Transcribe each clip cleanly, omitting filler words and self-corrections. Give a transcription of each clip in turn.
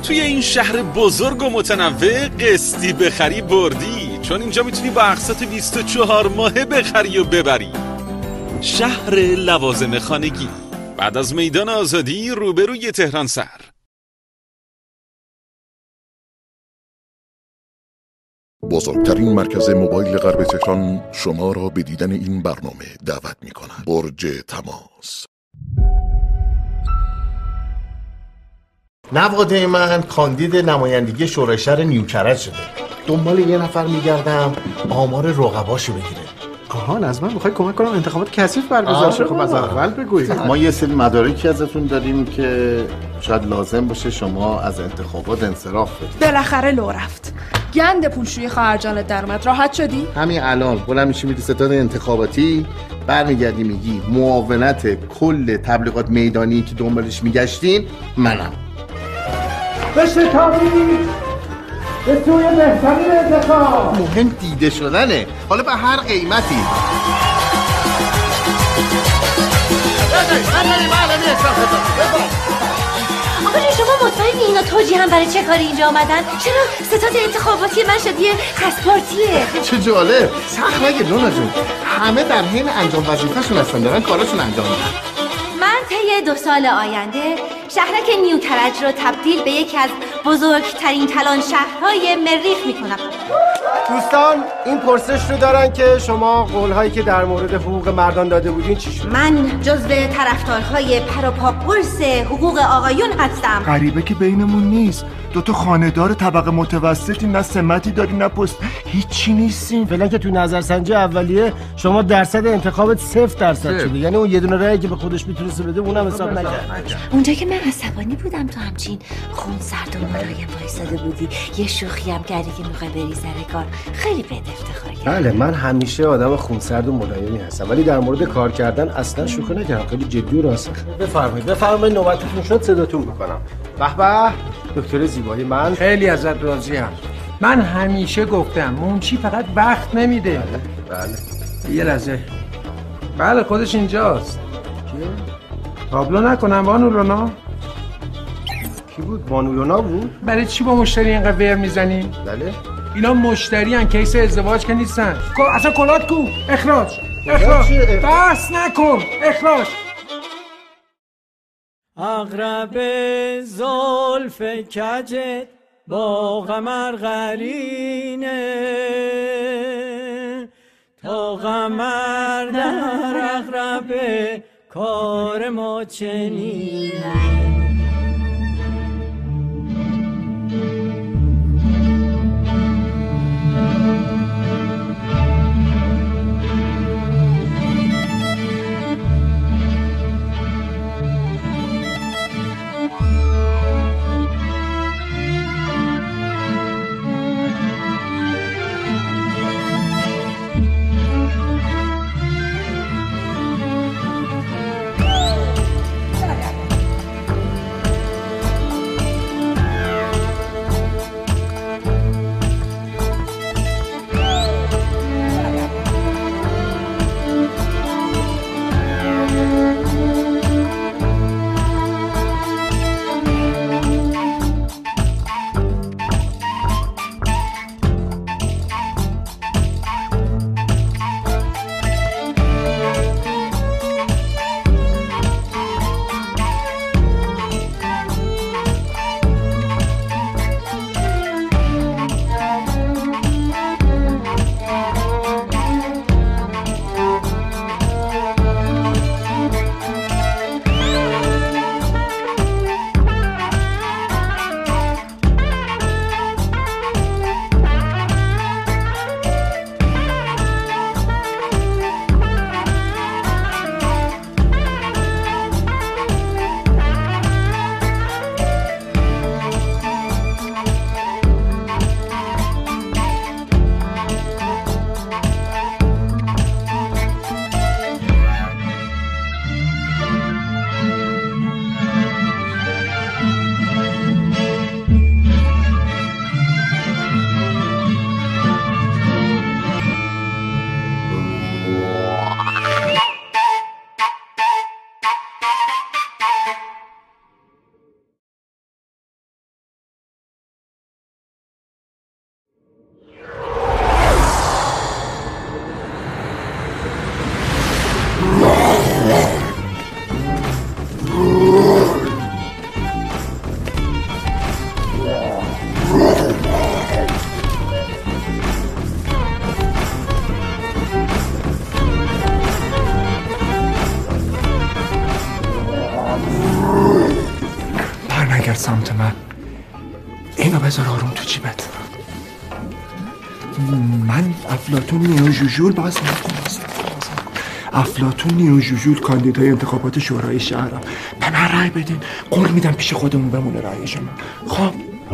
توی این شهر بزرگ و متنوع قسطی بخری بردی، چون اینجا میتونی با اقساط 24 ماهه بخری و ببری. شهر لوازم خانگی بعد از میدان آزادی روبروی تهران سر. بزرگترین مرکز موبایل غرب تهران شما را به دیدن این برنامه دعوت می کند. برج تماس. نواده من کاندید نمایندگی شورای شهر نیوکرج شده. دنبال یه نفر میگردم آمار رقباشو بگیره. آها، لازم میخوای کمک کنم انتخابات کثیف برگزار شه. خب از اول بگوید. ما یه سری مدارکی ازتون داریم که شاید لازم باشه شما از انتخابات انصراف بدید. بالاخره لو رفت. گند پولشویی خواهرجانت در اومد. راحت شدی؟ همین الان بلند میشی میری ستاد انتخاباتی، برمیگردی میگی معاونت کل تبلیغات میدانی که دنبالش میگشتین منم. بشتابید به سوی بهترین انتخاب. مهم دیده شدنه، حالا به هر قیمتی. آقای شما مطمئنی اینا توجیه هم برای چه کاری اینجا آمدن؟ چرا ستاد انتخاباتی من شدیه خسپارتیه؟ چه جالب. سخت نگیر لونا جون، همه در حین انجام وظیفه‌شون هستن، دارن کاراشون انجام میدن. من طی 2 سال آینده شهرک نیوکرج رو تبدیل به یکی از بزرگترین کلان شهرهای مریخ میکنم. دوستان این پرسش رو دارن که شما قولهایی که در مورد حقوق مردان داده بودین چی شد؟ من جزو طرفدارهای پر و پا قرص حقوق آقایون هستم. غریبه که بینمون نیست. 2 خانه‌دار طبقه متوسطی، نه سمتی داری نه پست، هیچی نیستیم. فعلا که تو نظرسنجی اولیه شما درصد انتخابت 0% شده، یعنی اون یه دونه رأیی که به خودش میتونسته بده اونم حساب نکرد. اونجا که من عصبانی بودم تو همچین خون سرد و ملایم وایساده بودی، یه شوخی هم کردی که میخوای بری سر کار، خیلی بهت افتخار کردم. بله، من همیشه آدم خونسرد و ملایمی هستم، ولی در مورد کار کردن اصلا شوخی نکردم، خیلی جدی و راسخ. بفرمایید نوبتتون شد صداتون میکنم. به به دکتر زیبایی، من خیلی ازت راضیم. من همیشه گفتم منشی فقط وقت نمیده. بله. یه لحظه. بله خودش اینجاست. کیه؟ تابلو نکنم بانو لونا. کی بود؟ بانو لونا بود؟ برای چی با مشتری اینقدر ور میزنی؟ بله. اینا مشتری ان، کیس ازدواج که نیستن. اصلا کلات کو؟ اخراج. بس نکن. اخراج. اغرب زلف کجت با قمر قرینه، تا قمر در اغرب کار ما چنینه. نگرد سمت من. اینو بذار آروم تو جیبت. من افلاطون نیوژوژول باز نکن. افلاطون نیوژوژول کاندیدای انتخابات شورای شهرم. به من رأی بدین، قول میدم پیش خودمون بمونه رأی شما. خب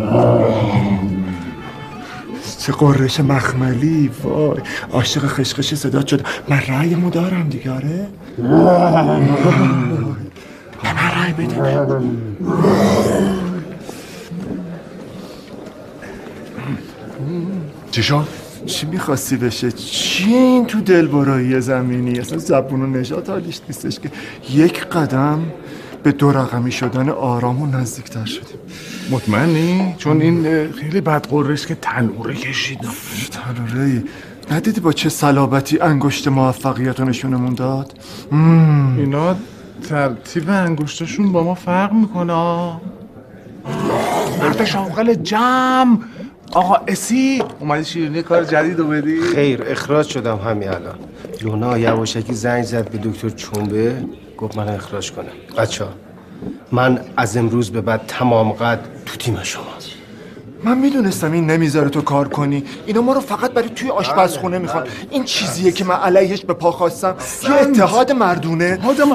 چه قررش مخملی، وای عاشق خشخش صدا شد. من رأیمو دارم دیگه. آره به من رأی بدین. چی شد؟ چی میخواستی بشه؟ چی این تو دلبرایی زمینی؟ اصلا زبون و نژاد حالیش نیستش که یک قدم به 2 رقمی شدن آرام و نزدیکتر شدیم. مطمئنی؟ چون این خیلی بد قررش که تنوره کشیدم. تنوره‌ای؟ ندیدی با چه صلابتی انگشت موفقیت رو نشونمون داد؟ اینا ترتیب انگشتشون با ما فرق میکنه. مرد شاغل جمع آقا اسی اومدی شیرینی کار جدید رو بدی؟ خیر اخراج شدم همین الان. لونا یواشکی زنگ زد به دکتر چونبه، گفت من اخراج کنم. بچه‌ها من از امروز به بعد تمام قد تو تیم شماست. من میدونستم این نمیذاره تو کار کنی. اینا ما رو فقط برای توی آشپزخونه میخوان. این چیزیه که من علیهش به پا خواستم. یه اتحاد مردونه.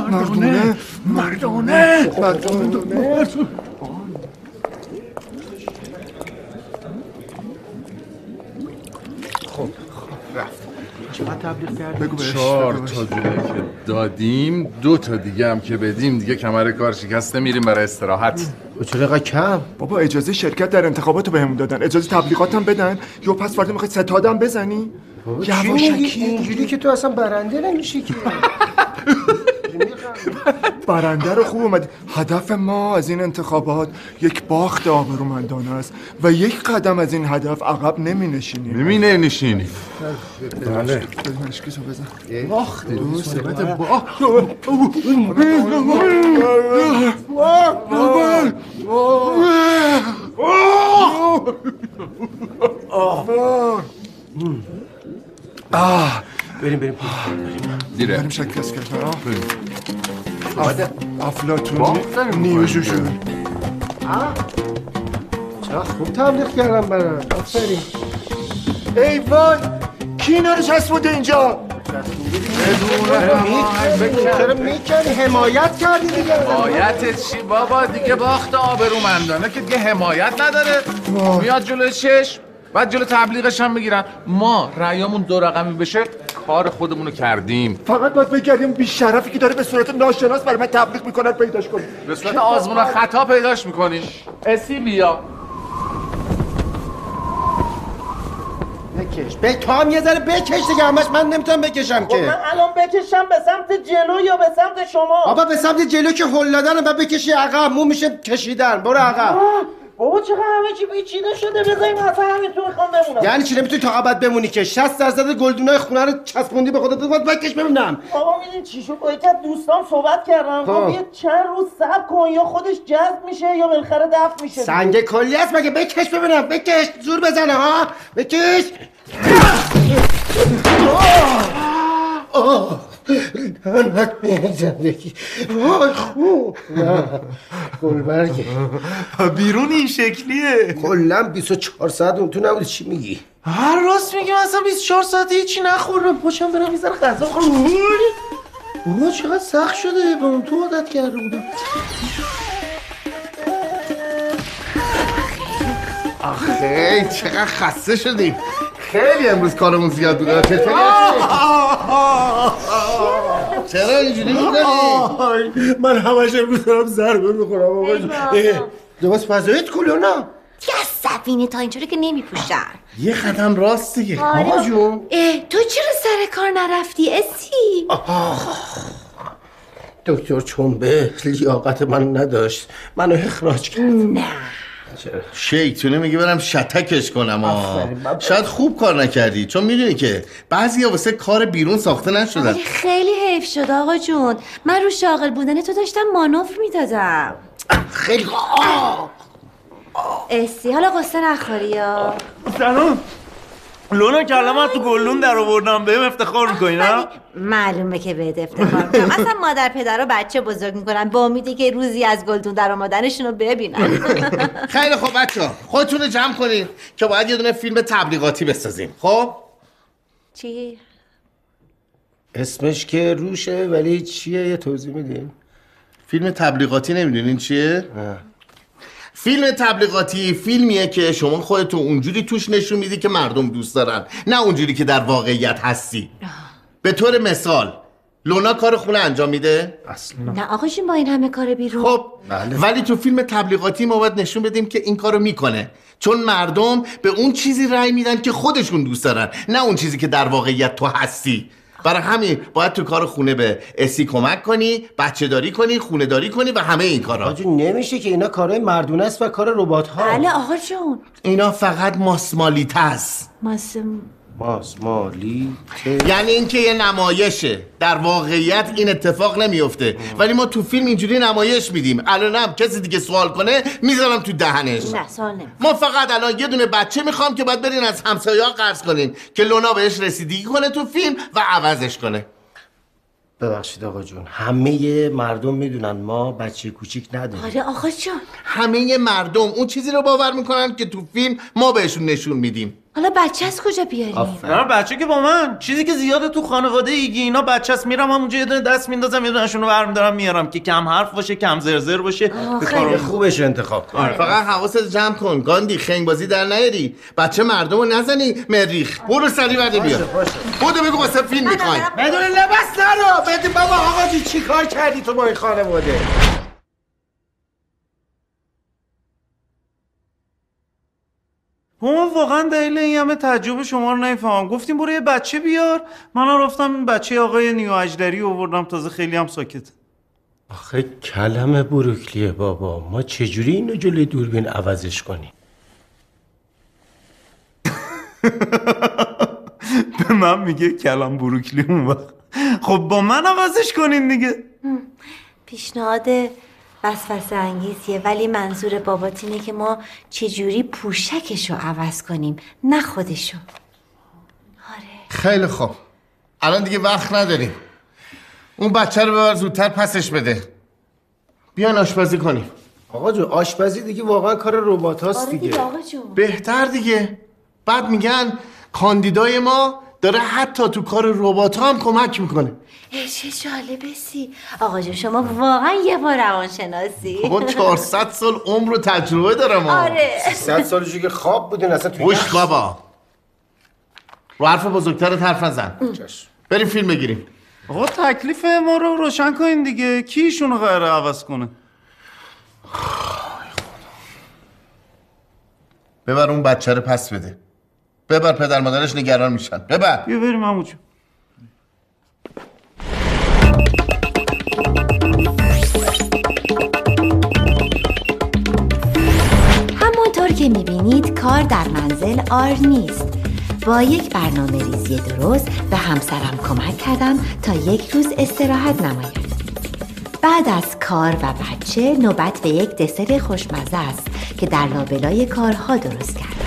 مردونه. خب رفت. چقدر تبلیغ کردیم؟ بگو بهش. 4 تا دونه که دادیم، 2 تا دیگه هم که بدیم دیگه کمر کار شکسته میریم برای استراحت. چرا اینقدر کم؟ بابا اجازه شرکت در انتخابات رو بهمون دادن، اجازه تبلیغات هم بدن. یا پس فردا میخوای ستادم بزنی؟ یواشکی اینجوری که تو اصلا برنده نمیشی که. برنده رو خوب اومدی. هدف ما از این انتخابات یک باخت آبرومندانه است و یک قدم از این هدف عقب نمی نشینیم. بله. مشکیسو بزن. باخت بریم دیره. بریم شکست کردن. افلاطون نیوژوژول. چرا خوب تبلیغ کردم برات. آفرین. ای وای کی اینا رو چسبونده اینجا؟ چرا میکنی؟ حمایت کردی دیگه. حمایت چی بابا؟ دیگه باخت آبرومندانه که دیگه حمایت نداره. میاد جلوی چشم، بعد جلو تبلیغش هم میگیرن. ما رأیامون 2 رقمی بشه کار خودمونو کردیم. فقط باید بگردیم بی شرفی که داره به صورت ناشناس برای من تبلیغ میکنن پیداش کنیم. به صورت آزمون خطا پیداش میکنیم. اسی بیا بکش. تو هم یه ذره بکش دیگه. همش من نمیتونم بکشم که. من الان بکشم به سمت جلو یا به سمت شما؟ بابا به سمت جلو که هل دادن و بکشی عقب. مو میشه کشیدن. برو عقب. بابا چقدر همه چی پیچیده شده. بذاریم اصلا همینطور میخوام بمونم. یعنی چی نمیتونی تا ابد بمونی که 60% گلدونای خونه رو چسبوندی به خودت؟ باید بکش ببینم. بابا میدونی چی شد؟ با یکی از دوستان صحبت کردم. گفت یه چند روز صبر کن یا خودش جذب میشه یا بالاخره دفع میشه. سنگ کلی است مگه؟ بکش ببینم. بکش. زور بزنه ها. بکش. زندگی وای خوب. گلبرگه بیرون این شکلیه. کلا 24 ساعت اون تو نبودی. چی میگی؟ هر راست میگم. اصلا 24 ساعته هیچی نخوردم. پاشم برم یه ذره غذا بخورم. بابا چقدر سخت شده. به اون تو عادت کرده بودم. آخه چقدر خسته شدیم. خیلی امروز کارمون زیاد بود. چرا اینجوری میکنی؟ من همش امروز دارم ضربه میخورم. آقا لباس فضایت کلونا دیگه از سفینه تا اینجوری که نمیپوشن. یه قدم راست دیگه. آقا جون تو چرا سر کار نرفتی اسی؟ دکتر چونبه لیاقت من نداشت. منو اخراج کرد. نه شیطونه میگه برم شتکش کنم. شاید خوب کار نکردی، چون میدونی که بعضیا واسه کار بیرون ساخته نشدن. خیلی حیف شد آقا جون. من رو شاغل بودن تو داشتم مانور میدادم. لونا کلمه تو گلون در آوردم بهم افتخار میکنی نه؟ معلومه که بهت افتخار میکنم. اصلا مادر پدر رو بچه بزرگ میکنن با امیدی که روزی از گلدون در آمدنشون رو ببینن. خیلی خب بچه‌ها خودتون رو جمع کنین که باید یه دونه فیلم تبلیغاتی بسازیم. خب چی؟ اسمش که روشه ولی چیه یه توضیح میدین؟ فیلم تبلیغاتی نمیدونین چیه؟ فیلم تبلیغاتی فیلمیه که شما خودتو اونجوری توش نشون میدی که مردم دوست دارن، نه اونجوری که در واقعیت هستی. به طور مثال لونا کار خونه انجام میده؟ اصلا نه آقا جون با این همه کار بیرون. خب ولی تو فیلم تبلیغاتی ما باید نشون بدیم که این کارو میکنه، چون مردم به اون چیزی رأی میدن که خودشون دوست دارن، نه اون چیزی که در واقعیت تو هستی. برای همین باید تو کار خونه به اسی کمک کنی، بچه داری کنی، خونه داری کنی و همه این کارا. آقا جون نمیشه که اینا کارهای مردونه است و کار ربات ها. بله آقا جون. اینا فقط ماسمالیته است. ماسمالی یعنی اینکه یه نمایشه، در واقعیت این اتفاق نمیفته، ولی ما تو فیلم اینجوری نمایش میدیم. الانم کسی دیگه سوال کنه میذارم تو دهنش. نه سوال نمی. ما فقط الان یه دونه بچه میخوام که باید برین از همسایه‌ها قرض کنین که لونا بهش رسیدگی کنه تو فیلم و عوضش کنه. ببخشید آقا جون، همه مردم میدونن ما بچه کوچیک نداریم. آره آقا جون. همه مردم اون چیزی رو باور میکنن که تو فیلم ما بهشون نشون میدیم. حالا بچه از کجا بیاریم؟ نه بچه که با من، چیزی که زیاده تو خانواده ایگی اینا بچه است، میرم همونجا یه دونه دست میندازم یه دونهشون رو برمیدارم میارم که کم حرف باشه، کم زرزر باشه. خیلی خوبش انتخاب کن. فقط حواست جمع کن گاندی، خنگ بازی در نیاری، بچه مردم رو نزنی. مریخ برو سری برده بیا. بودو بگو واسه فیلم میخوایم. بدون لباس نرو. بده بابا. آقا جون چی کار کردی تو با این خانواده؟ من واقعا دلیل این همه تعجب شما رو نمیفهمم. گفتیم برو یه بچه بیار، من رفتم بچه آقای نیو اجدری آوردم، تازه خیلی هم ساکت. آخه کلمه بروکلیه بابا، ما چجوری اینو جلوی دوربین عوضش کنیم؟ به من میگه کلم بروکلی اون وقت. خب با من عوضش کنین دیگه. پیشنهاد وسوسه انگیزیه، ولی منظور بابات اینه که ما چجوری پوشکشو عوض کنیم نه خودشو. آره خیلی خوب، الان دیگه وقت نداریم. اون بچه رو ببر زودتر پسش بده. بیان آشپزی کنیم. آقا جون آشپزی دیگه واقعا کار ربات هاست دیگه. دیگه آقا جون. بهتر دیگه. بعد میگن کاندیدای ما داره حتی تو کار ربات ها هم کمک میکنه. چه جالبه سی. آقا جون شما واقعا یه بار روانشناسی. بابا 400 سال عمر و تجربه دارم. آره 300 سالشو که خواب بودین اصلا تو. گوش بابا، رو حرف بزرگترت حرف نزن. بریم فیلم بگیریم. آقا تکلیف ما رو روشن کنین دیگه. کی ایشونو قراره عوض کنه؟ ببر اون بچه رو پس بده. ببر، پدر مادرش نگران میشن. ببر. بیا بریم عموجون. همونطور که میبینید کار در منزل آر نیست. با یک برنامه ریزی درست به همسرم کمک کردم تا یک روز استراحت نماید. بعد از کار و بچه نوبت به یک دسر خوشمزه است که در لابلای کارها درست کردم.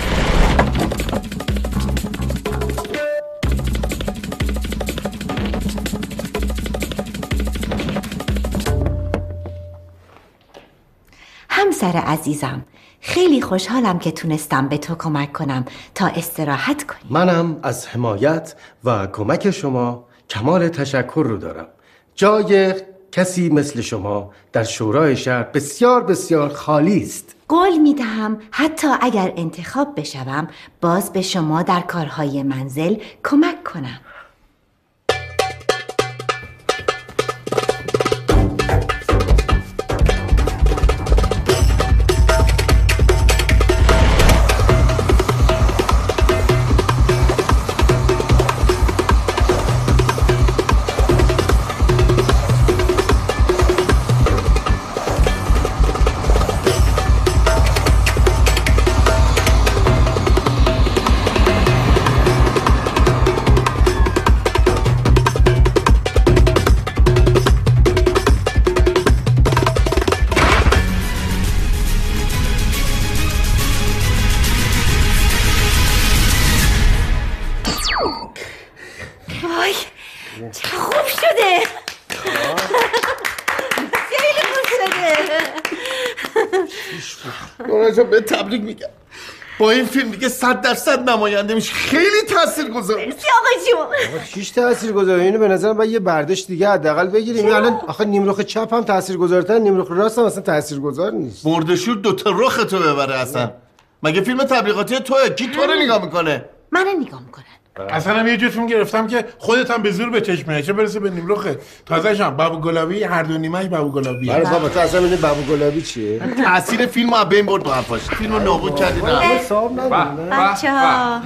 همسر عزیزم، خیلی خوشحالم که تونستم به تو کمک کنم تا استراحت کنی. منم از حمایت و کمک شما کمال تشکر رو دارم. جای کسی مثل شما در شورای شهر بسیار بسیار خالی است. قول میدهم حتی اگر انتخاب بشوم باز به شما در کارهای منزل کمک کنم. لونا جان به تبریک میگم. با این فیلم دیگه 100% نماینده میشه. خیلی تاثیرگذار بود. آقا جون هیچ تاثیرگذاری اینو به نظرم باید یه برداشت دیگه حداقل بگیریم. این الان آخه نیمرخ چپ هم تاثیرگذارتر، نیمرخ راست هم اصلا تاثیرگذار نیست. مردشور دوتا رخ تو ببره اصلا. مگه فیلم تبلیغاتی توئه؟ کی تو رو نگاه میکنه؟ من نگاه میکنن. اصلا هم یه جور فیلم گرفتم که خودت هم به زور به چشمه چه برسه به نیمرخه. تازه‌شم بابو گلابی، هر دو نیمه‌اش بابو گلابیه. آره بابا تو اصلا میدونی بابو گلابی چیه؟ تاثیر فیلمو از بین برد با حرفاش. فیلمو نابود کردی نه. حساب نداره. بچه‌ها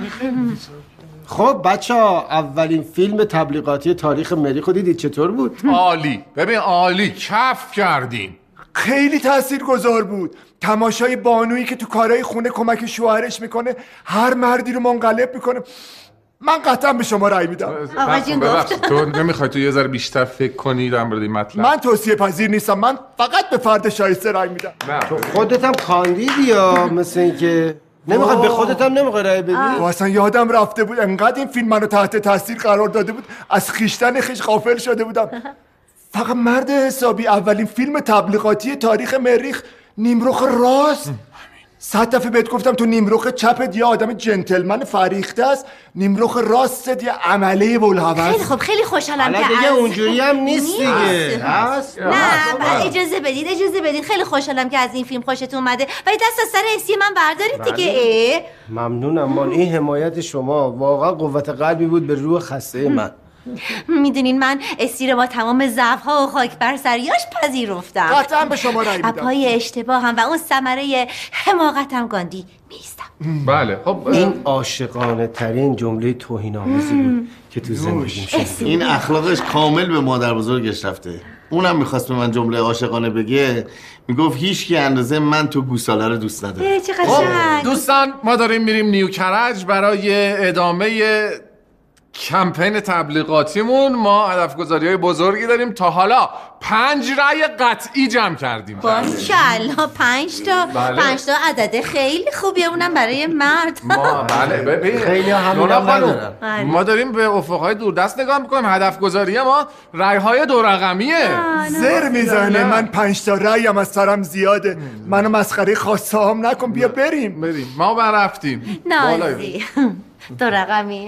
خب بچه‌ها اولین فیلم تبلیغاتی تاریخ مریخ رو دیدید چطور بود؟ عالی. ببین عالی کف کردیم. خیلی تاثیرگذار بود. تماشای بانویی که تو کارهای خونه کمک شوهرش میکنه، هر مردی رو منقلب میکنه. من قطعا به شما رأی میدم. آقا جون ببخشید تو نمیخوای تو یه ذره بیشتر فکر کنی در مورد این مطلب؟ من توصیه پذیر نیستم. من فقط به فرد شایسته رأی میدم. تو خودت هم کاندیدی یا مثل اینکه نمیخواد به خودت هم نمیخوای رأی بدی؟ اصلا یادم رفته بود انقدر این فیلم منو تحت تاثیر قرار داده بود از خیشتن خیش غافل شده بودم. فقط مرد حسابی اولین فیلم تبلیغاتی تاریخ مریخ نیمرخ راست. 100 دفعه بهت گفتم تو نیمرخ چپت یه آدم جنتلمن فریخته است، نیمرخ راستت یه عمله بولهوس. خیلی خوب خیلی خوشحالم که دیگه اونجوری هم نیست دیگه. هست؟ نه اجازه بدید خیلی خوشحالم که از این فیلم خوشتون اومده و دست از سر اسی من بردارید دیگه. ممنونم مان. این حمایت شما واقعا قوت قلبی بود به روح خسته من. میدونین من اسیر با تمام ضعف‌ها و خاک بر سریاش پذیرفتم. قطعا به شما رأی میدم. پای اشتباهم و اون ثمره حماقتم گاندی میستم. بله خب این عاشقانه ترین جمله توهین‌آمیزی بود که تو زندگیم شنیدم. این اخلاقش کامل به مادر بزرگش رفته. اونم میخواست به من جمله عاشقانه بگه، میگفت هیچ کی اندازه من تو گوساله رو دوست نداره. چه قشنگ. دوستان ما داریم میریم نیوکرج برای ادامه کمپین تبلیغاتیمون. ما هدفگذاری‌های بزرگی داریم. تا حالا 5 رأی قطعی جمع کردیم. ماشاءالله 5 تا. بله. 5 تا عدد خیلی خوبیه، اونم برای مرد. ما بله ببین خیلی همین هم ندارن. ما داریم به افق‌های دوردست نگاه میکنیم. هدفگذاری ما رأی‌های 2 رقمیه. زر میزنه. من 5 تا رأیم از سرم زیاده. منو مسخره خاصه هم نکن. بیا بریم. ما برفتیم. نازی 2 رقمی.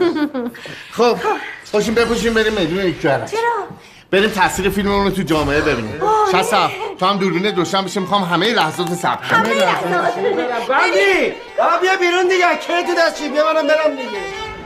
خب خوشیم بپوشیم بریم میدون نیوکرج. چرا؟ بریم تاثیر فیلممون رو تو جامعه ببینیم. شصف تو هم دوربین دوشنبه بخوام همه لحظات ثبت کنم. بندی بیا بیرون دیگه. کی تو دستی بیا منم برم دیگه.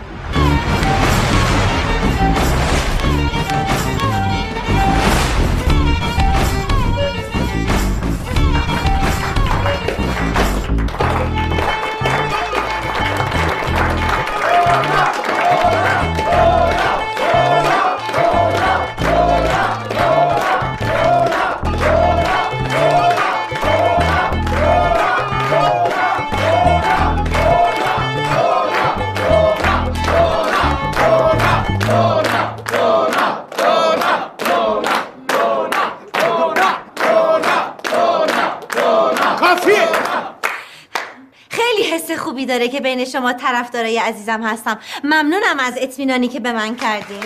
خوبی داره که بین شما طرفدارای عزیزم هستم. ممنونم از اطمینانی که به من کردین.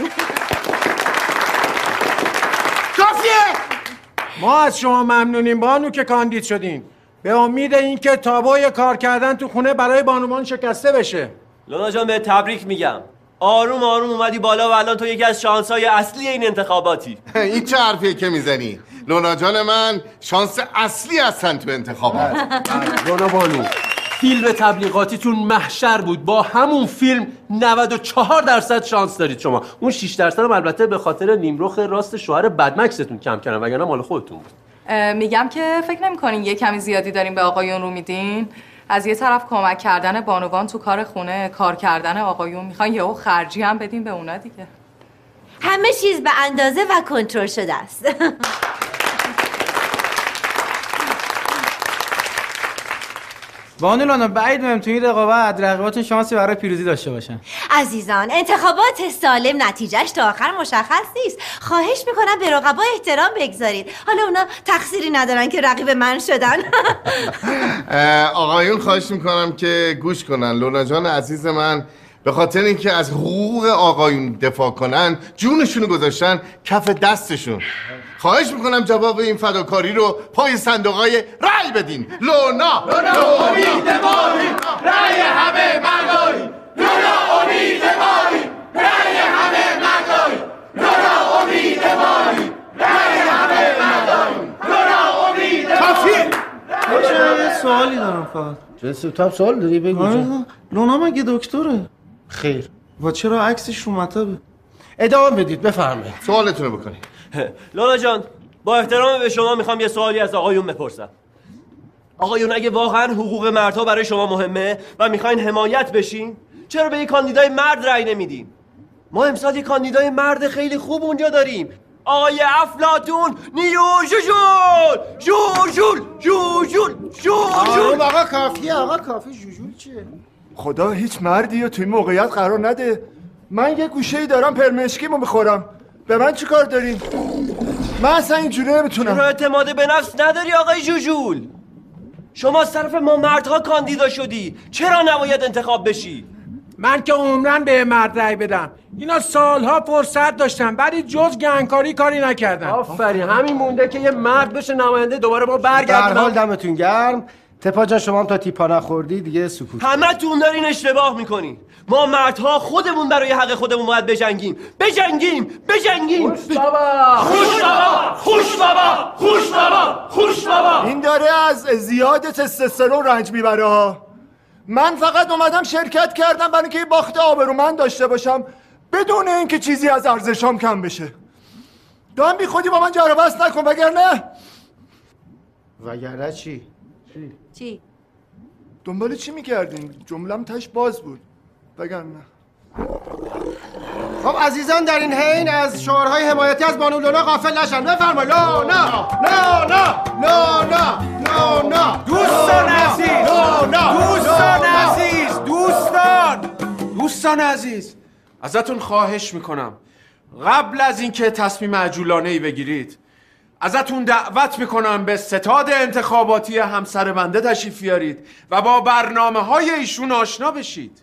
کافیه. ما از شما ممنونیم بانو که کاندید شدین. به امید اینکه تابوی کار کردن تو خونه برای بانوان شکسته بشه. لونا جان به تبریک میگم. آروم آروم اومدی بالا و الان تو یکی از شانس‌های اصلی این انتخاباتی. این چه حرفیه که میزنی؟ لونا جان من شانس اصلی هستن تو انتخابات. لونا بانو فیلم تبلیغاتیتون محشر بود. با همون فیلم 94% شانس دارید شما. اون 6% هم البته به خاطر نیمرخ راست شوهر بدمکستون کم کردن وگرنه مال خودتون بود. میگم که فکر نمی‌کنین یه کمی زیادی داریم به آقایون رو میدین؟ از یه طرف کمک کردن بانوان تو کار خونه، کار کردن آقایون، میخواین یهو خرجی هم بدین به اونا دیگه. همه چیز به اندازه و کنترل شده است. بانو لانا بعید می‌دونم تو این رقابتون شانسی برای پیروزی داشته باشن. عزیزان انتخابات سالم نتیجهش تا آخر مشخص نیست. خواهش میکنم به رقبا احترام بگذارید. حالا اونا تقصیری ندارن که رقیب من شدن. آقایون خواهش میکنم که گوش کنن. لونا جان عزیز من به خاطر اینکه از حقوق آقایون دفاع کنن جونشونو گذاشتن کف دستشون. خواهش میکنم جواب این فداکاری رو پای صندوقای رأی بدین. لونا امید مایی رأی همه مردایی، لونا امید مایی رأی همه مردایی، لونا امید مایی رأی همه مردایی، لونا امید کافیه. یه سوالی دارم فقط. تو هم سوال داری بگو. لونا مگه دکتره؟ خیر. و چرا عکسش رو مطبه؟ ادامه بدید بفرمایید. سوالتون رو بکنید. لونا جان با احترام به شما میخوام یه سوالی از آقایون بپرسم. آقایون اگه واقعا حقوق مردها برای شما مهمه و میخواین حمایت بشین، چرا به یک کاندیدای مرد رأی نمیدین؟ ما امسال یک کاندیدای مرد خیلی خوب اونجا داریم، آقای افلاطون جوجول. آقا کافیه، آقا کافی. جوجول چیه؟ خدا هیچ مردی رو توی موقعیت قرار نده. من یه گوشه‌ای دارم پرمشکیمو میخورم، به من چی کار داری؟ من اصلا اینجوری نمیتونم. چرا اعتماد به نفس نداری آقای جوجول؟ شما از طرف ما مردها کاندیدا شدی، چرا نباید انتخاب بشی؟ من که عمرن به مرد رأی بدم. اینا سالها فرصت داشتن ولی جز گنگکاری کاری نکردن. آفرین، همین مونده که یه مرد بشه نماینده دوباره ما برگردیم. در حال دمتون گرم. تپا جان شما هم تا تیپا نخوردی دیگه سکوت. همتون دارین اشتباه میکنین. ما مردها خودمون برای حق خودمون باید بجنگیم. خوش بابا. این داره از زیاد تستوسترون رنج میبره ها. من فقط اومدم شرکت کردم برای اینکه یه باخت آبرومند داشته باشم بدون اینکه چیزی از ارزشام کم بشه. دام بی خودی با من جر و بحث نکن وگرنه چی؟ چی؟ دنبال چی میکردین؟ جملم تش باز بود. وگرنه خب عزیزان در این حین از شعارهای حمایتی از بانو لونا غافل نشن. بفرمایید. لونا لونا لونا لونا. دوستان عزیز، دوستان عزیز، ازتون خواهش میکنم قبل از اینکه تصمیم عجولانه‌ای بگیرید ازتون دعوت میکنم به ستاد انتخاباتی همسر بنده تشریف بیارید و با برنامه‌های ایشون آشنا بشید.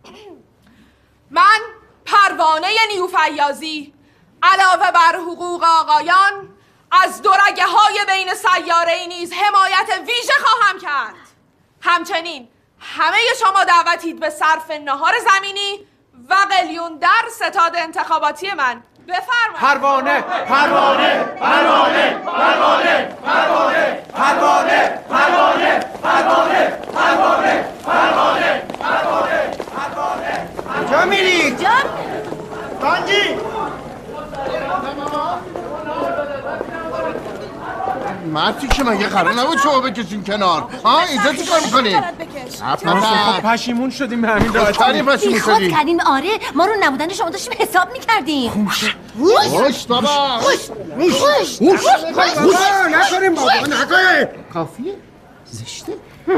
من پروانه نیوفیاضی علاوه بر حقوق آقایان از دورگه‌های بین سیاره‌ای نیز حمایت ویژه خواهم کرد. همچنین همه شما دعوتید به صرف نهار زمینی و قلیون در ستاد انتخاباتی من. بفرمایید. پروانه پروانه پروانه پروانه پروانه پروانه پروانه پروانه پروانه پروانه پروانه پروانه. کجا میری؟ بانجی مرتی که مگه قرار نبود شما بکشین کنار؟ ها اینجا چی کار میکنی؟ خب پشیمون شدیم به همین راحتی. پشیمون شدیم کردین. آره ما رو نبودن شما داشتیم حساب میکردیم. خوش بابا. خوش نکنیم بابا نکنیم. کافیه؟ زشته؟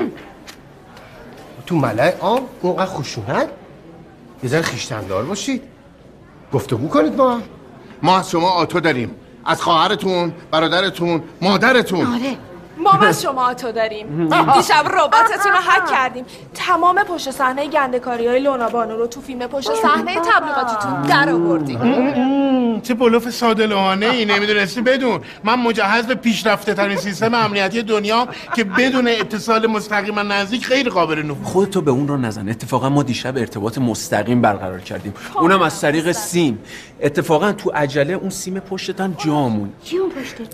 تو ملای عام اونقدر خشونت؟ یه ذره خویشتن‌دار باشید، گفتگو کنید با ما از شما آتو داریم، از خواهرتون، برادرتون، مادرتون. آره ما از شما آتو داریم. دیشب رباتتون رو هک کردیم، تمام پشت صحنه گنده‌کاری‌های لونا بانو رو تو فیلم پشت صحنه تبلیغاتیتون در آوردیم. چه بلوف ساده لوحانه ای. نمیدونستی؟ بدون من مجهز به پیشرفته ترین سیستم امنیتی دنیا که بدون اتصال مستقیم نزدیک خیلی قابل نفوذ. خودتو به اون رو نزن. اتفاقا ما دیشب ارتباط مستقیم برقرار کردیم، اونم از طریق سیم. اتفاقا تو عجله اون سیم پشتتم جامون. چی اون پشتت؟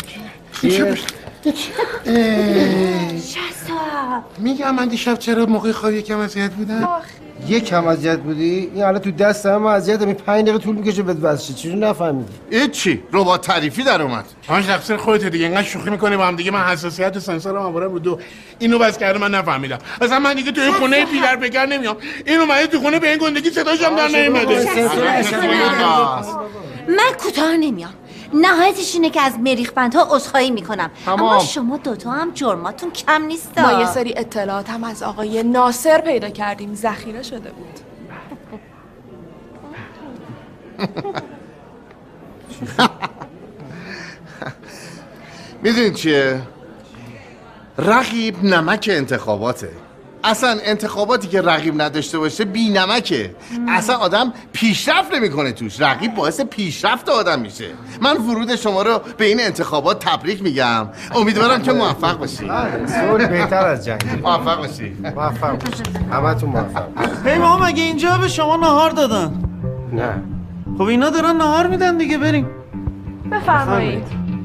میگم من دیشب چرا موقع خواب یکم اذیت بودم؟ یکم اذیت بودی؟ این حالا تو دست هم اذیت می 5 دقیقه طول میکشه بهت واسه چی نفهمیدی؟ هیچی ربات تعریفی در اومد. آن تقصیر خودت دیگه. اینقدر شوخی میکنه با هم دیگه. من حساسیت سنسورم آوردم رو 2. اینو بس کرده من نفهمیدم. اصلا من دیگه تو این خونه پیدر بگر نمیام. اینو اومده تو خونه به این گندگی صداش هم در نمیاد. من کوتاه نمیام. نهایتش اینه که از مریخبندها عذرخواهی میکنم. اما شما دوتا هم جرماتون کم نیست. ما یه سری اطلاعات هم از آقای ناصر پیدا کردیم، ذخیره شده بود. میدونید چیه؟ رقیب نمک انتخاباته. اصلا انتخاباتی که رقیب نداشته باشه بی‌نمکه. اصلا آدم پیشرفت نمیکنه توش. رقیب باعث پیشرفت آدم میشه. من ورود شما رو به این انتخابات تبریک میگم. امیدوارم که موفق باشی. صلح بهتر از جنگ. موفق باشی. موفق باشی. همتون موفق. هی ماما مگه اینجا به شما نهار دادن؟ نه. خب اینا دارن نهار میدن دیگه، بریم. بفرمایید.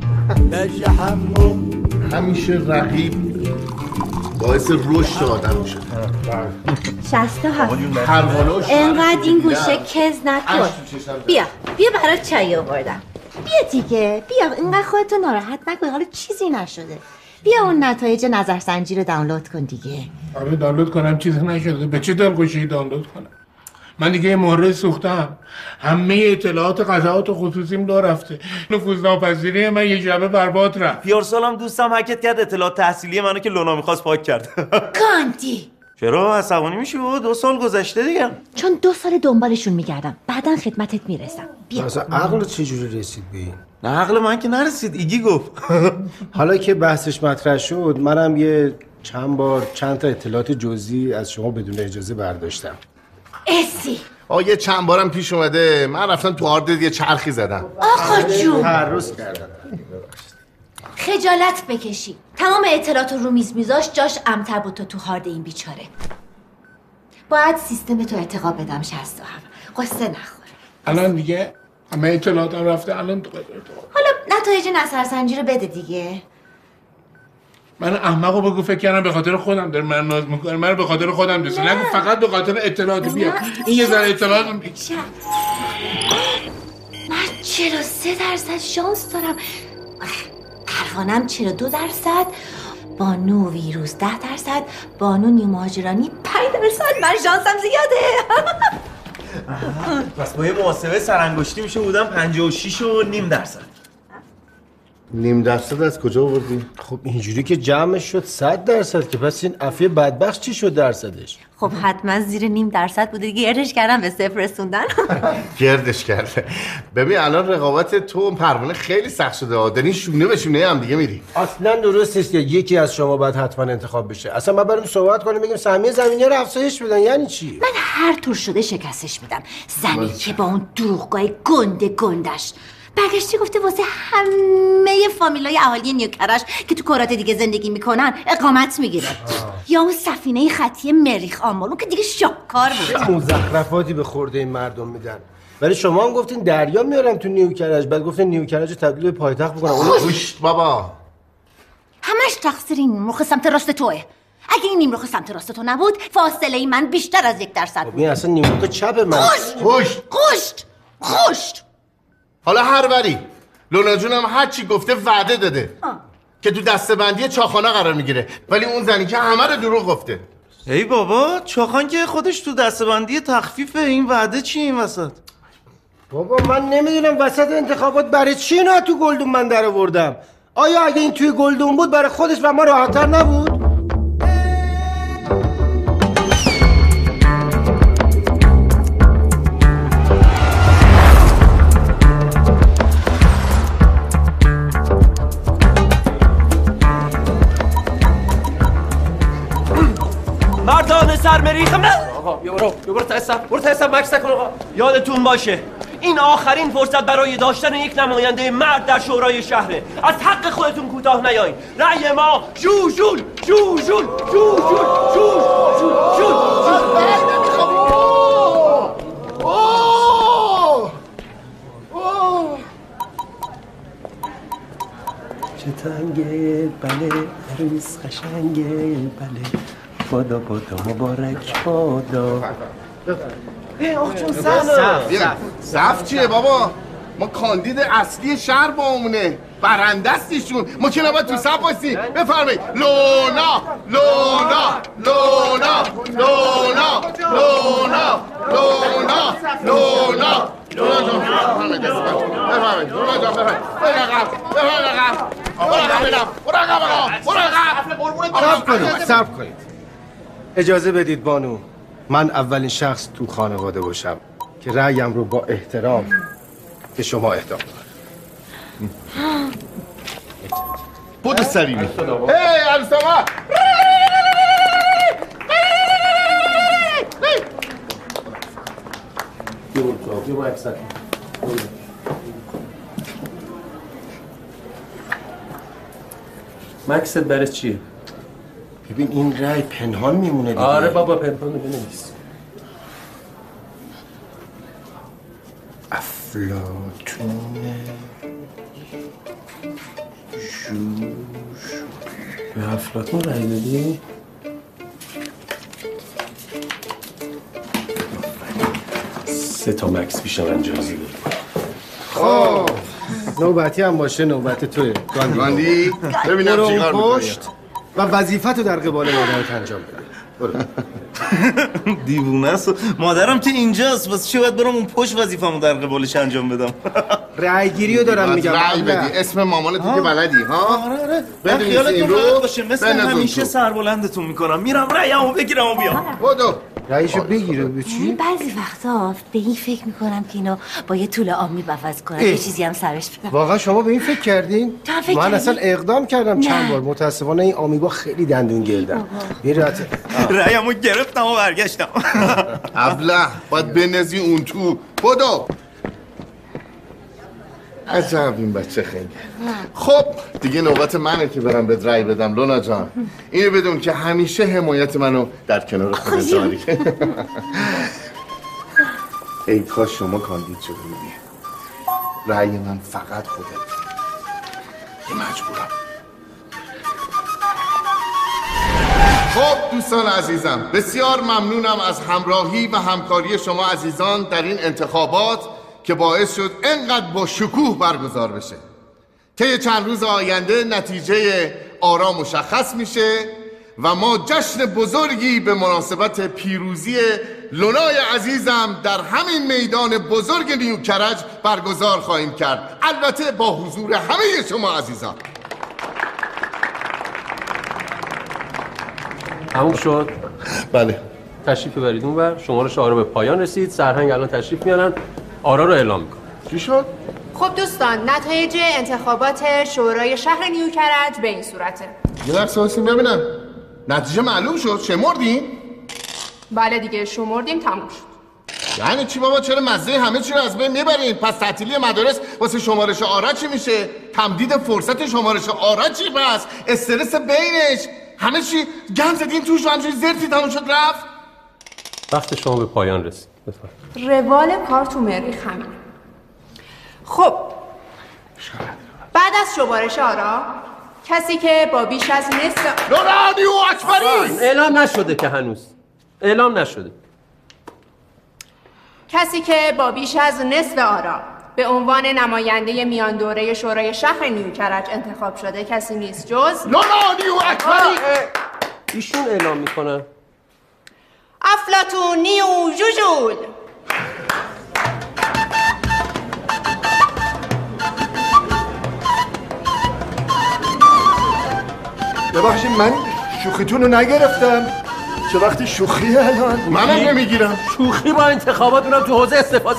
همیشه رقیب باعث رشد آدم میشه. 67. پروانه انقدر این گوشه کز نکن. بیا برات چای آوردم. بیا دیگه، بیا اینقدر خودتو ناراحت نکن. حالا چیزی نشده. بیا اون نتایج نظرسنجی رو دانلود کن دیگه. آره دانلود کنم چیزی نشده. به چه دلخوشی دانلود کنم؟ من دیگه یه مهره سوختم. همه اطلاعات قضاوت خصوصیم دو رفته. نفوذناپذیری من یه شبه برباد رفت. پیارسالم دوستم هکت کرد اطلاعات تحصیلی منو که لونا میخواست پاک کرد. گاندی چرا عصبانی میشی؟ 2 سال گذشته دیگه. چون 2 سال دنبالشون میگردم، بعدن خدمتت میرسم. بیا. مثلا عقل چجوری رسید به این؟ نه عقل من که نرسید، ایگی گفت. حالا که بحثش مطرح شد، منم چند تا اطلاعات جزئی از شما بدون اجازه برداشتم. اسی یه چند بارم پیش اومده من رفتم تو آرد یه چرخی زدم. آقا جون تعرض کردم. خجالت بکشی. تمام اطلاعات رو میز میذاش جاش امتر بود تو هارد این بیچاره. باید سیستم تو ارتقا بدم. 67 قصه نخور. الان دیگه همه اطلاعاتم رفته. الان تو حالا نتایج نظرسنجی رو بده دیگه. من احمقو بگو فکر کردم به خاطر خودم داره من ناز میکنه. من به خاطر خودم دوست نگو، فقط به خاطر اطلاعات. بیا این یه ذره اطلاعات. من 43% شانس دارم. پروانم 42%، بانو ویروس 10%، بانو نیومهاجرانی 5%. من شانسم زیاده. پس با یه محاسبه سرانگشتی میشه بودم 56.5%. 0.5% از کجا آوردی؟ خب اینجوری که جمعش شد 100%، که پس این عفیه بدبخت چی شد درصدش؟ خب حتما زیر 0.5% بوده دیگه. گردش کردم به 0 رسوندن. گردش کرده. ببین الان رقابت تو پروانه خیلی سخت شده. دارین شونه به شونه هم دیگه میری. اصلا درست نیست که یکی از شما باید حتما انتخاب بشه. اصلا ما بریم صحبت کنیم بگیم سهمیه زمینی رو افزایش بدن. یعنی چی؟ من هر طور شده شکستش میدم. زنی که با اون دروغگاه گندش برگشتی گفته واسه همه فامیلای اهالی نیوکرش که تو کرات دیگه زندگی میکنن اقامت میگیره. یا اون سفینه خطی مریخ آمالو که دیگه شاکار بود. چه مزخرفاتی به خورده این مردم میدن. ولی شما هم گفتین دریا میارم تو نیوکرج، بعد گفتین نیوکرج تبدیل به پایتخت بکنم. گوشت بابا. همش تقصیر این نیمرخ سمت راست توه. اگه این نیمرخ سمت راست تو نبود فاصله من بیشتر از 1% بود. این اصلا نیمرخ چپ من. خوشت. حالا هر وری لونا جونم هر چی گفته وعده داده که تو دسته‌بندی چاخانا قرار میگیره، ولی اون زنی که همه رو دروغ گفته. ای بابا چاخان که خودش تو دسته‌بندی تخفیف. این وعده چی این وسط؟ بابا من نمیدونم وسط انتخابات برای چی اینا تو گلدون من در آوردم. آیا اگه این توی گلدون بود برای خودش و ما راحت‌تر نبود؟ مردان سرمریخم نه آقا برو تا مکس کن آقا. یادتون باشه این آخرین فرصت برای داشتن یک نماینده مرد در شورای شهره. از حق خودتون کوتاه نیاین. رأی ما جوجول. چه تنگه بله عروس قشنگه بله بادا مبارک بادا. آخ جون صف چیه بابا؟ ما کاندید اصلی شهر با همونه، برنده استیشون. ما که نباید تو صف بایستیم. بفرمایید لونا. صبر کنید. اجازه بدید بانو من اولین شخص تو خانواده باشم که رأیم رو با احترام به شما اهدا کنم. بودو سریمی. هی عروسما مکسد. مکسد برای چیه؟ ببین این رای پنهان میمونه دیگه. آره بابا پنهان بنویس. افلاطون به افلاطون رای دادی؟ سه تا مکس بیشتر انجام دادی. خب نوبتی هم باشه نوبت توه گاندی ببینم چیکار می‌کنی و وظیفتو در قبال مادرت انجام بده. دیوونه است. مادرم که اینجاست، واسه چی باید برم اون پشت وظیفه‌مو در قبالش انجام بدم؟ رأی گیریو دارم میگم. رأی بدی اسم مامانتو که بلدی ها؟ آره. بنویس خیالتون این رو راحت باشه، مثل بنویس همیشه تو. سربلندتون میکنم. میرم رأیمو بگیرم و بیام. بدو. رأیشو بگیره به چی؟ بعضی وقتا به این فکر میکنم که اینو با یه طول آمی عوض کنم یه چیزی هم سرش بدم. واقعا شما به این فکر کردین؟ من اصلا اقدام کردم نه. چند بار. متاسفانه این آمیبا خیلی دندون گلدن. رأیمو گرفتم و برگشتم. ابله باید بنزی اون تو. بدو. عجب این بچه خیلی. خب دیگه نوبت منه که برم به رأی بدم لونا جان. اینو بدون که همیشه حمایت منو در کنار خودت داری. ای کاش شما کاندید شده بودی. رأی من فقط خودت. یه مجبورم. خب دوستان عزیزم بسیار ممنونم از همراهی و همکاری شما عزیزان در این انتخابات که باعث شد انقدر با شکوه برگزار بشه. طی چند روز آینده نتیجه آرا مشخص میشه و ما جشن بزرگی به مناسبت پیروزی لونای عزیزم در همین میدان بزرگ نیوکرج برگزار خواهیم کرد، البته با حضور همه شما عزیزان. تموم شد؟ بله. تشریف ببرید اونور. شمارش آرا به پایان رسید. سرهنگ الان تشریف میارن آرا رو اعلام میکنن. چی شد؟ خب دوستان نتایج انتخابات شورای شهر نیوکرج به این صورته. یه لحظه واسیم ببینم. نتیجه معلوم شد؟ شمردین؟ بله دیگه شمردیم تموم شد. یعنی چی بابا؟ چرا مزه همه چی رو از بین میبرین؟ پس تعطیلی مدارس واسه شمارش آرا چی میشه؟ تمدید فرصت شمارش آرا چی پس؟ استرس بینش همه چی گند زدین توش و همچنین زرتی تموم شد رفت؟ وقت شما به پایان رسید. بفرمایید. روال کار تو مریخ همینه. خب بعد از شمارش آرا کسی که با بیش از نصف لورانیو اکبری اعلام نشده که هنوز اعلام نشده. کسی که با بیش از نصف آرا به عنوان نماینده میان دوره شورای شهر نیوکرج انتخاب شده کسی نیست جز لورانیو اکبری. ایشون اعلام میکنن. افلاطون نیو ژوژول. ببخشید من شوخیتون رو نگرفتم. چه وقتی شوخی الان؟ منم نمیگیرم. شوخی با انتخابات اونم تو حوزه استفاضی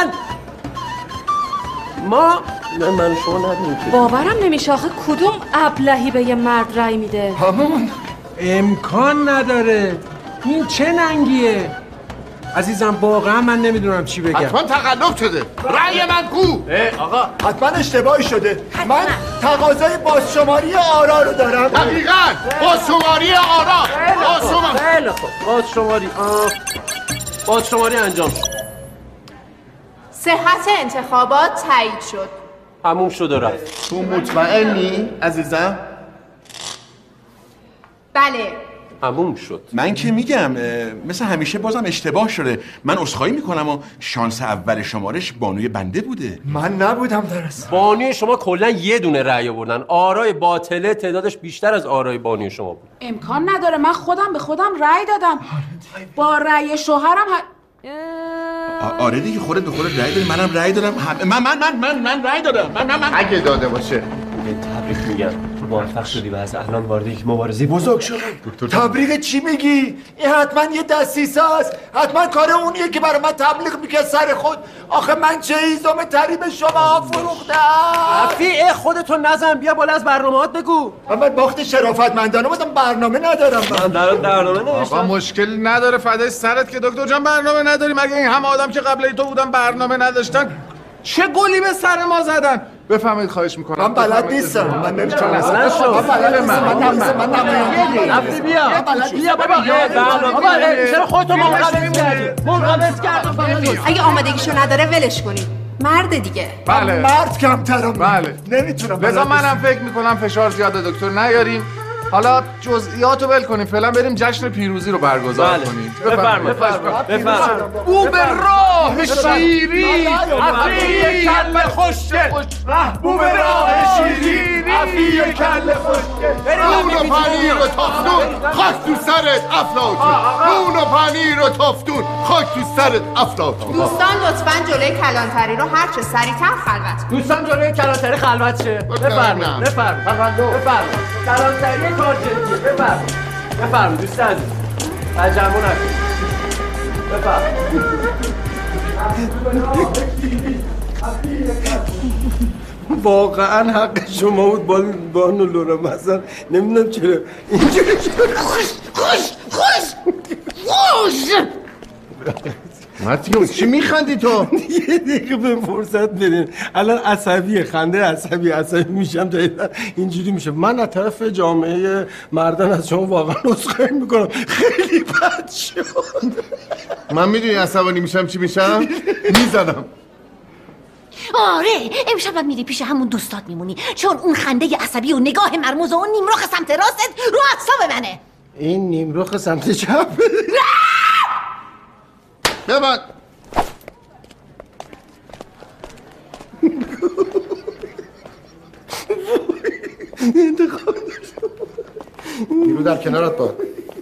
من شما ندونیم که باورم نمیشه آخه کدوم ابلهی به یه مرد رأی میده؟ همون امکان نداره. این چه ننگیه؟ عزیزم واقعا من نمیدونم چی بگم. حتما تقلب شده. رأی من کو؟ آقا حتما اشتباهی شده. من تقاضای بازشماری آرا رو دارم. دقیقاً بازشماری آرا. خیلی خوب. بازشماری انجام شد. صحت انتخابات تایید شد. تموم شد و رفت. تو مطمئنی عزیزم؟ بله. تموم شد. من که میگم مثل همیشه بازم اشتباه شده. من عذرخواهی میکنم و شانس اول شمارش بانوی بنده بوده. من نبودم درست. بانوی شما کلا یه دونه رأی آوردن. آرای باطله تعدادش بیشتر از آرای بانوی شما بود. امکان نداره. من خودم به خودم رأی دادم. با رأی شوهرم آره دیگه خودت به خودت رأی دادی. منم رأی دادم. من رأی دادم. من اگه داده باشه تبریک میگم. تو موفق شدی و از الان وارد یک مبارزه بزرگ شدی. تبلیغ چی میگی؟ این حتما یه دستیسه است. حتما کار اونیه که برای من تبلیغ میکنه سر خود. آخه من چه ایزم تری به شما فروختم؟ رفیع خودتو نزن، بیا بالا از برنامه‌ات بگو. من باخت شرافتمندانه بودم، برنامه ندارم. من برنامه نوشتم. آقا مشکل نداره فدای سرت که دکتر جان برنامه نداریم. اگه این همه آدم که قبل تو بودن برنامه نداشتن چه گلی به سر ما زدن؟ بفهمید خواهش میکنم. من بلد نیستم. من نمیتونم. من بلد نیستم. رفتی بیا بابا. بابا چرا خودتو منقبض کردی؟ اگه آمادگیشو نداره ولش کنید. مرد دیگه. بله. مرد کمترم. بله. نمیتونم. لذا منم فکر میکنم فشار زیاده دکتر نیاریم. حالا جزئیاتو ول کنیم، فعلا بریم جشن پیروزی رو برگزار کنیم. بفرمایید. او به راه شیری عفی کله خوشگل، محبوب راه شیری عفی کله خوشگل. نون و پنیر و تافتون خاک تو سرت افلاطون. نون و پنیر و تافتون خاک تو سرت افلاطون. دوستان لطفاً جلوی کلانتری رو هر چه سریع‌تر خلوت کنید. دوستان جلوی کلانتری خلوت شه. بفرمایید. کلانتری کار جدیه. بفرمایید دوست عزیز. تجمع نکن. واقعا حق شما بود بانو لورا. مثلا نمیدونم چرا اینجوری خوش ماتیو چی میخندی تو؟ یه دقیقه به فرصت بدین. الان عصبیه، خنده عصبی میشم. دقیقا اینجوری میشه. من از طرف جامعه مردان از شما واقعا عذرخواهی میکنم. خیلی بد شد. من میدونی عصبانی میشم چی میشم؟ میزنم. آره امشب میری پیش همون دوستات میمونی، چون اون خنده عصبی و نگاه مرموز و اون نیمرخ سمت راستت رو اعصاب منه. این نیمرخ سمت چپ ببند. نیرو در کنارت باد.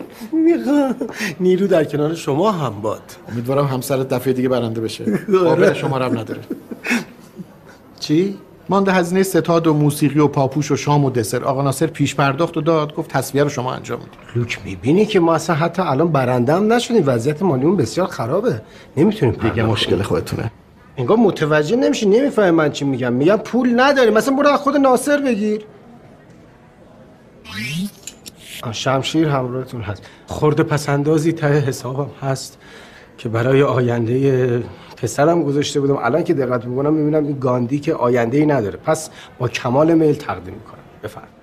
نیرو در کنار شما هم باد. امیدوارم همسرت دفعه دیگه برنده بشه. قابل شما رو هم نداره. چی؟ مانده هزینه ستاد و موسیقی و پاپوش و شام و دسر. آقا ناصر پیش پرداخت و داد، گفت تصفیه رو شما انجام میدید. لوک میبینی که ما اصلا حتی الان برنده هم نشدیم. وضعیت مالیمون بسیار خرابه. نمیتونیم دیگه مشکل خودتونه. انگار متوجه نمیشی. نمیفهمی من چی میگم. میگم پول نداری. مثلا برو از خود ناصر بگیر. شمشیر همراهتون هست. خورده پسندازی ته حسابم هست که برای آینده پسرم گذاشته بودم. الان که دقت میکنم میبینم این گاندی که آینده‌ای نداره. پس با کمال میل تقدیم میکنم. بفرمایید.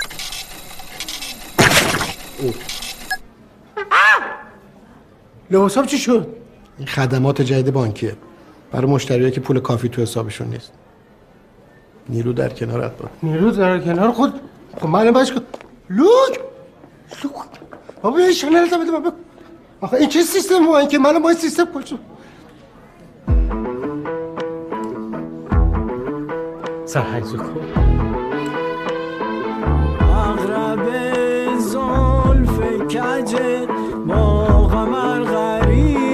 لباسام چی شد؟ این خدمات جدید بانکیه برای مشتریایی که پول کافی تو حسابشون نیست. نیرو در کنارت با. نیرو در کنار خود. خب من باش لوک بابا یه شنل بده بابا. آخه این چه سیستم این که من با این سیستم پشت سرحیزو کن. اغرب زلف کجت با قمر غریب